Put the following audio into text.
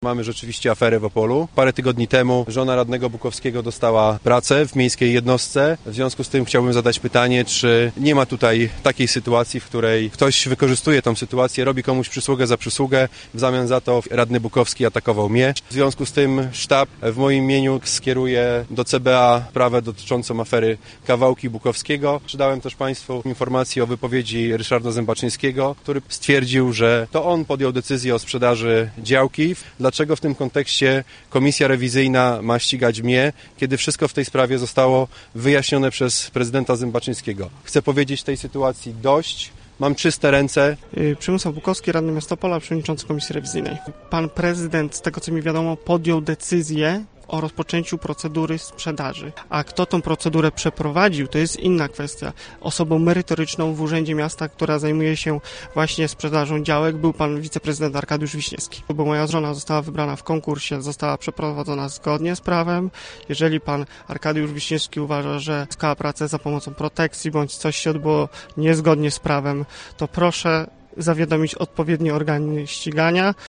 Mamy rzeczywiście aferę w Opolu. Parę tygodni temu żona radnego Bukowskiego dostała pracę w miejskiej jednostce. W związku z tym chciałbym zadać pytanie, czy nie ma tutaj takiej sytuacji, w której ktoś wykorzystuje tą sytuację, robi komuś przysługę za przysługę, w zamian za to radny Bukowski atakował mnie. W związku z tym sztab w moim imieniu skieruje do CBA sprawę dotyczącą afery Kawałki Bukowskiego. Przydałem też Państwu informację o wypowiedzi Ryszarda Zębaczyńskiego, który stwierdził, że to on podjął decyzję o sprzedaży działki. Dlaczego w tym kontekście komisja rewizyjna ma ścigać mnie, kiedy wszystko w tej sprawie zostało wyjaśnione przez prezydenta Zębaczyńskiego? Chcę powiedzieć w tej sytuacji dość. Mam czyste ręce. Przemysław Bukowski, radny miasta Opola, przewodniczący komisji rewizyjnej. Pan prezydent, z tego co mi wiadomo, podjął decyzję o rozpoczęciu procedury sprzedaży. A kto tą procedurę przeprowadził, to jest inna kwestia. Osobą merytoryczną w Urzędzie Miasta, która zajmuje się właśnie sprzedażą działek, był pan wiceprezydent Arkadiusz Wiśniewski. Bo moja żona została wybrana w konkursie, została przeprowadzona zgodnie z prawem. Jeżeli pan Arkadiusz Wiśniewski uważa, że zyskała pracę za pomocą protekcji, bądź coś się odbyło niezgodnie z prawem, to proszę zawiadomić odpowiednie organy ścigania.